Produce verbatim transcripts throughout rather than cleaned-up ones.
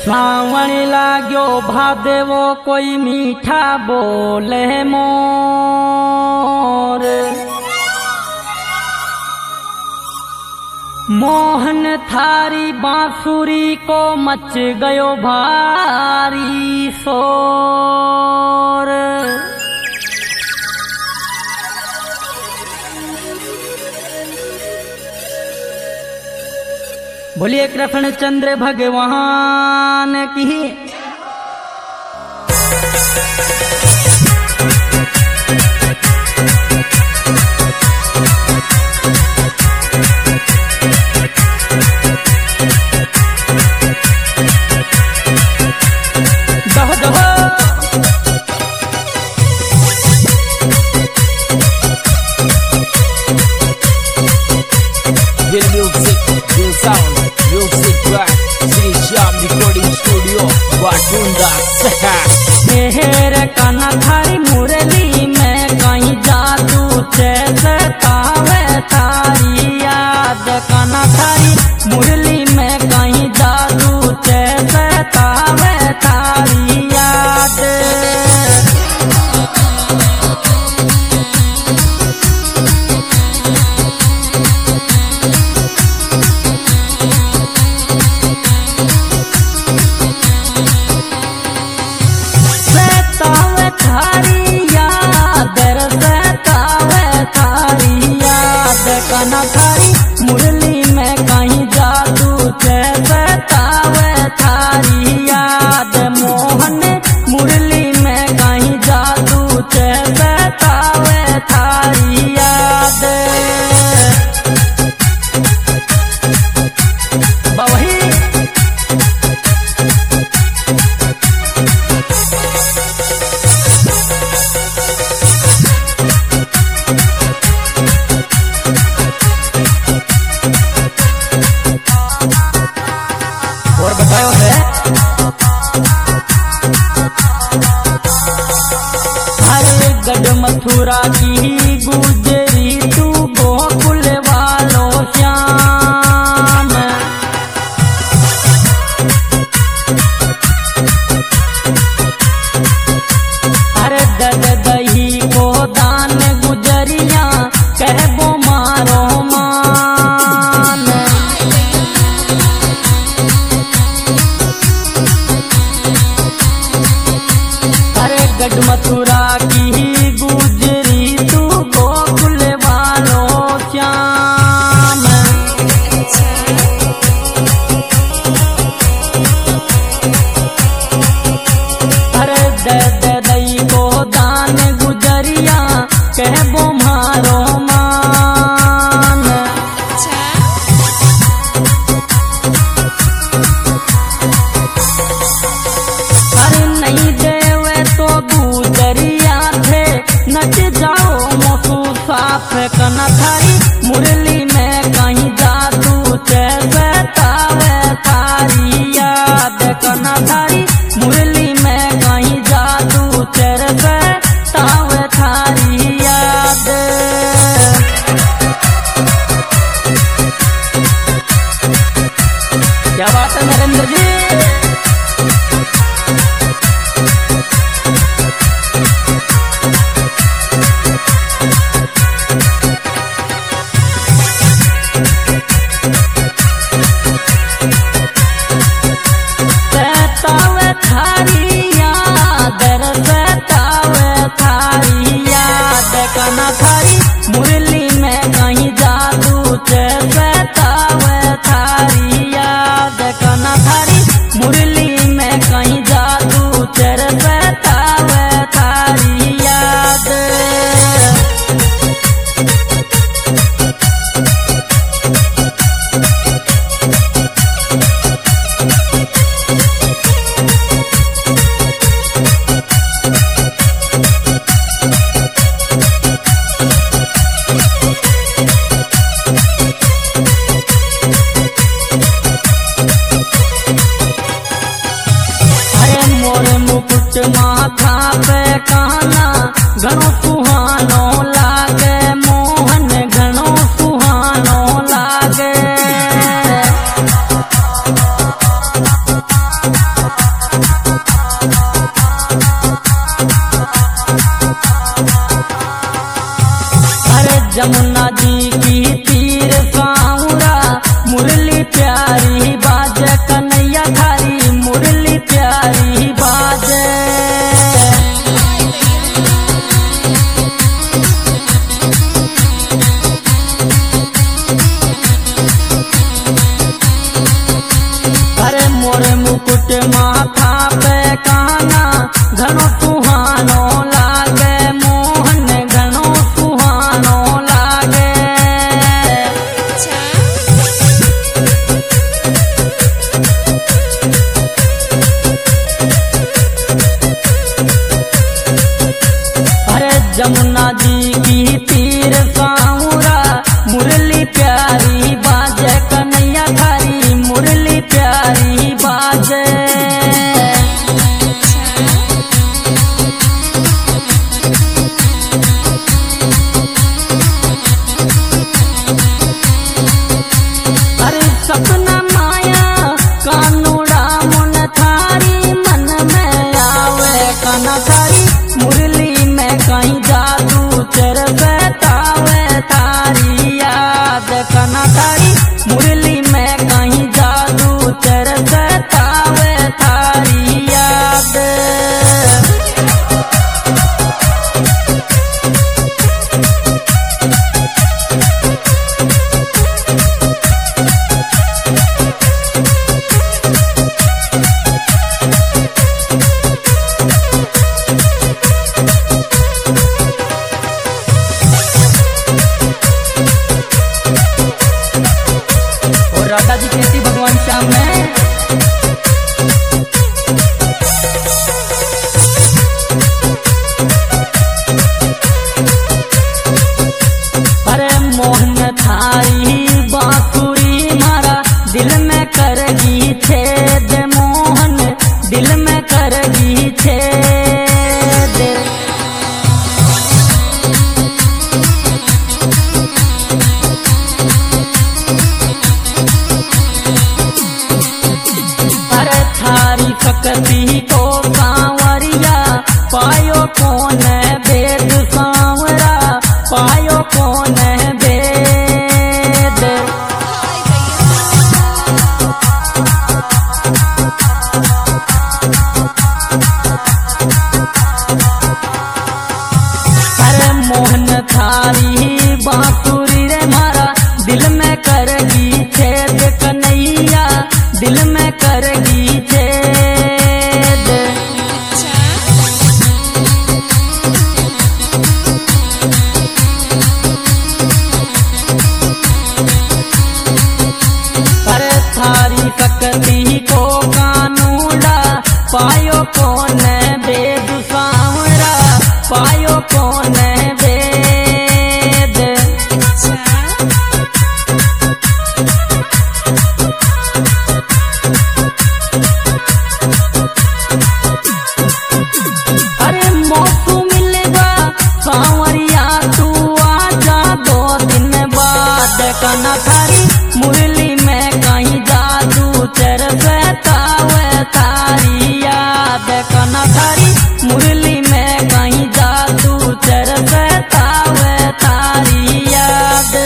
श्रावण लाग्यो भादेवो कोई मीठा बोले मोर। मोहन थारी बांसुरी को मच गयो भारी शोर। बोलिए कृष्ण चंद्र भगवान की। दहो दहो Will music, will sound, music track, Sri Shyam Recording Studio, Batunda, Saka. मेहर काना थारी मुरली में कहीं जादू जैसे तावे थारी याद। काना थारी मुरली में कहीं जादू जैसे तावे थारी याद। काना थारी मुरली में कहीं जादू जैसे तावे थारी याद। मोहन मुरली में कहीं जादू जैसे तावे थारी याद। बवही और बताओ है हरे गढ़ मथुरा की गुजरी तू गोकुल वालों श्याम। हरे दद दही को दान गुजरिया कहबो मारो मान। गढ़ मथुरा की गुजरी तू गोकुल वालों श्याम। अरे दे दे दई को दान गुजरिया कहबो मारो मान। अरे नहीं देवे तो गुजरिया थे नच जाओ मोसू साफ। कना थारी मुरली में कहीं जादू जैसे तावे थारी याद। कना थारी मुरली में कहीं जादू जैसे तावे थारी याद। क्या बात है नरेंद्र जी। तावे थारी याद तावे थारी याद। काना थारी मुरली में कहीं जादू जैसे तावे थारी याद। काना थारी मुरली में कहीं जादू जैसे तावे थारी याद। अरे जमुना जी की तीर साउरा मुरली प्यारी बाजे कन्हैया थारी मुरली प्यारी बाजे। अरे मोरे मुकुट माथा पे काना घणो सुहानो लागे मोहन घणो सुहानो लागे। अरे जमुना जी की तीर साउरा मुरली प्यारी बाजे कन्हैया थारी मुरली प्यारी बाजे। अरे सपना माया कानूड़ा मुन थारी मन में आवे काना थारी मुरली में कहीं जादू चर बतावे थारी याद काना थारी मुरली में कहीं जादू चर बतावे थारी याद। और राधा जी कहती भगवान श्याम में अरे मोहन थारी बांसुरी मारा दिल में करगी छेद मोहन दिल में करगी छेद। अरे थारी सकती को सांवरिया पायो कौन वेद सांवरा पायो कौन वेद। अरे मोहन थारी बांसुरी रे मारा दिल में करगी छेद कन्हैया दिल में करगी छेद। अरे थारी सकती को कानूड़ा पायो कौन वेद सांवरा पायो कौन वेद। अरे मौसू मिलेगा सांवरिया तू आजा दो दिन बाद काना थारी मुरली में कहीं जादू चर बतावे थारी याद काना थारी मुरली में कहीं जादू चर बतावे थारी याद।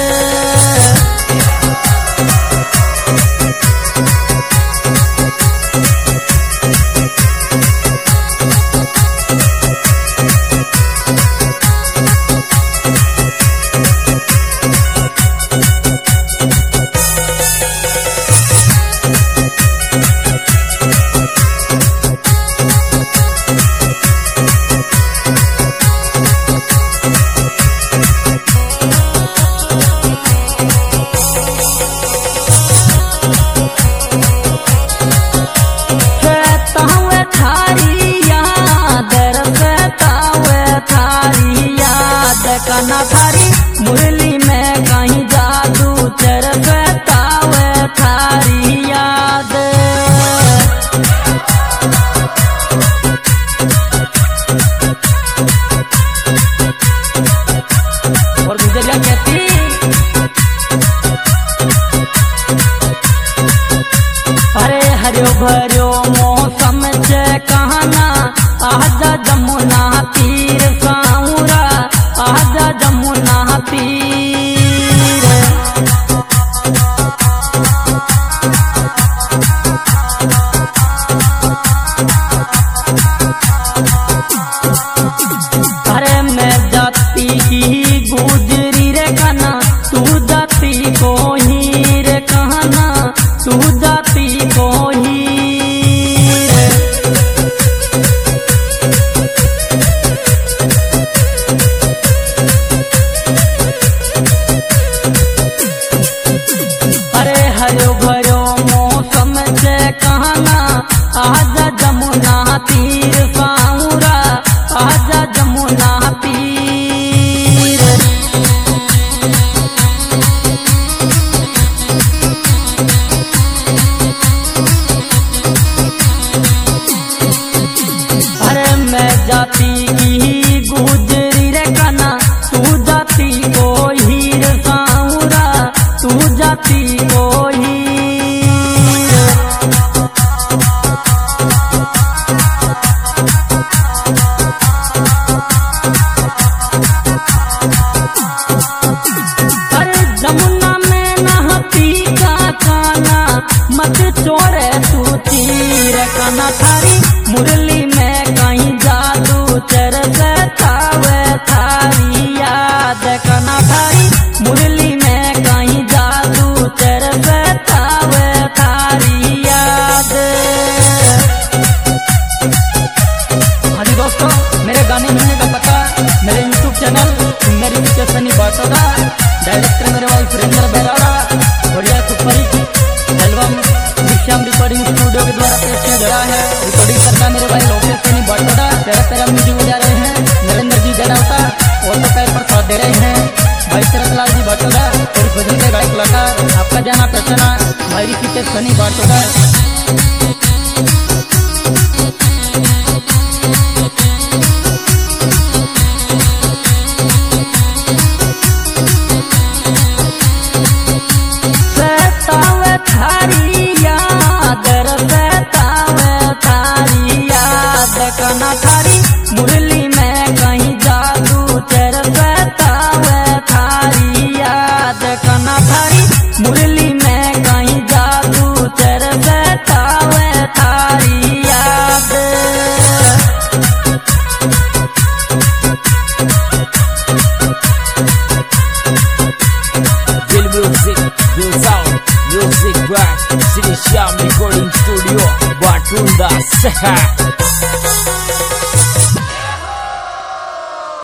काना थारी मुरली में कहीं जादू चर बतावे थारी याद। और गुजरिया कहती अरे हरियो भरियो मौसम चे कहना आजा जमुना तीर साउरा आजा जमुना तीर। अरे मैं जाती की गुजरी रे कहना तू जाती को ही रे कहना तू जाती को ही रे। अरे हरो भरो मौसम से कहना आजा जमुना तीर साऊरा आजा जमुना तीर। अरे मैं जाती की गुजरी रे कहना तू जाती को हीर साऊरा तू जाती को हीर। अरे जमुना में नहाती का काना मत छोड़े तू तीर काना थारी मुरली में कहीं जादू चरसे थावे थारी याद काना थारी मुरली में कहीं जादू चरसे थावे थारी याद। हाँ जी दोस्तों, मेरे गाने मिलने का पता मेरे यूट्यूब चैनल मेरी सनी बाटोदा, डायरेक्टर मेरे भाई सुरेंद्र बेराड़ा, बढ़िया superhit album Vishyam recording studio के द्वारा पेश किया गया है। रिकॉर्डिंग करता मेरे भाई लोकेश सनी बाटोदा, तेरा तेरा म्यूजिक बजा रहे हैं नरेंद्र जी गड़ावता, ऑटो पैर पर साथ दे रहे हैं भाई शरदलाल जी बाटोदा और भजन के गायक कलाकार आपका जाना पहचाना भाई ऋषिकेश सनी बाटोदा। सतावे थारी याद सतावे थारी याद कना थारी मुरली में कहीं जादू चर सतावे थारी याद कना थारी मुरली में कहीं जादू चर सतावे थारी याद। Real music, real sound, music back, Sri Shyam Recording Studio, Batunda, Seha.